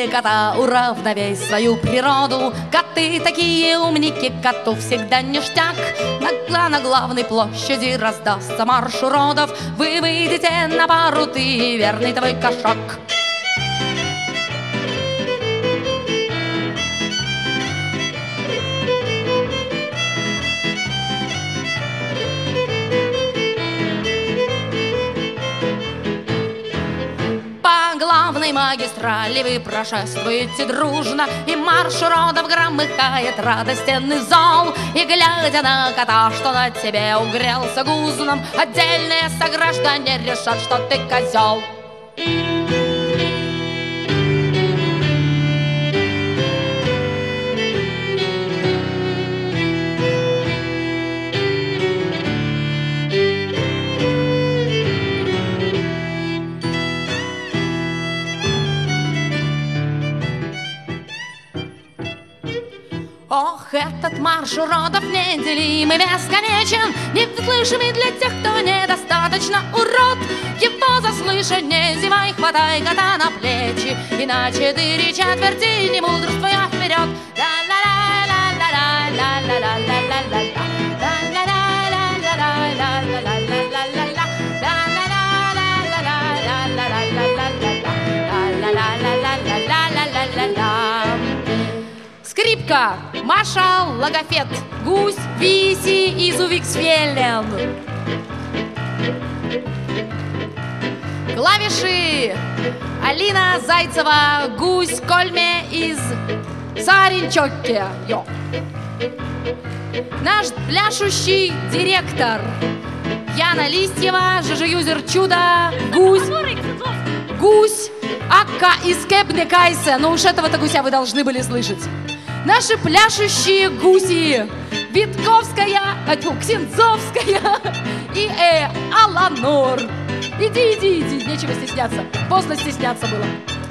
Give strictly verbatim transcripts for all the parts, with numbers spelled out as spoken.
Научите кота уравновесь свою природу. Коты такие умники, коту всегда ништяк. На, на главной площади раздастся марш уродов. Вы выйдете на пару, ты верный твой кошак. Главной магистрали вы прошествуете дружно, и марш уродов громыхает радостенный зал. И глядя на кота, что на тебе угрелся гузном, отдельные сограждане решат, что ты козел. Ох, этот марш уродов неделимый, бесконечен, неслышимый для тех, кто недостаточно урод. Его заслышать не зевай, хватай кота на плечи, и на четыре четверти не мудрствуя вперед. Скрипка, Маша, логопед, гусь, виси и зувиксфеллен. Клавиши, Алина Зайцева, гусь, Кольме из Саринчоке. Йо. Наш пляшущий директор Яна Листьева, ЖЖ-юзер Чудо, гусь, гусь, Акка из Кэбнекайса. Ну уж этого-то гуся вы должны были слышать. Наши пляшущие гуси Витковская, а тьфу, Ксенцовская и э, Аланор. Иди, иди, иди, нечего стесняться. Поздно стесняться было.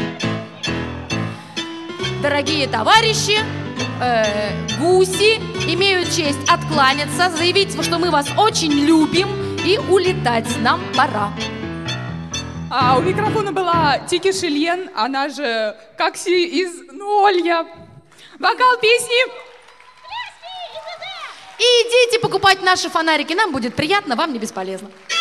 Дорогие товарищи, э, гуси имеют честь откланяться, заявить, что мы вас очень любим и улетать нам пора. А у микрофона была Тики Шильен, она же Какси из Нолья. Вокал песни. И идите покупать наши фонарики, нам будет приятно, вам не бесполезно.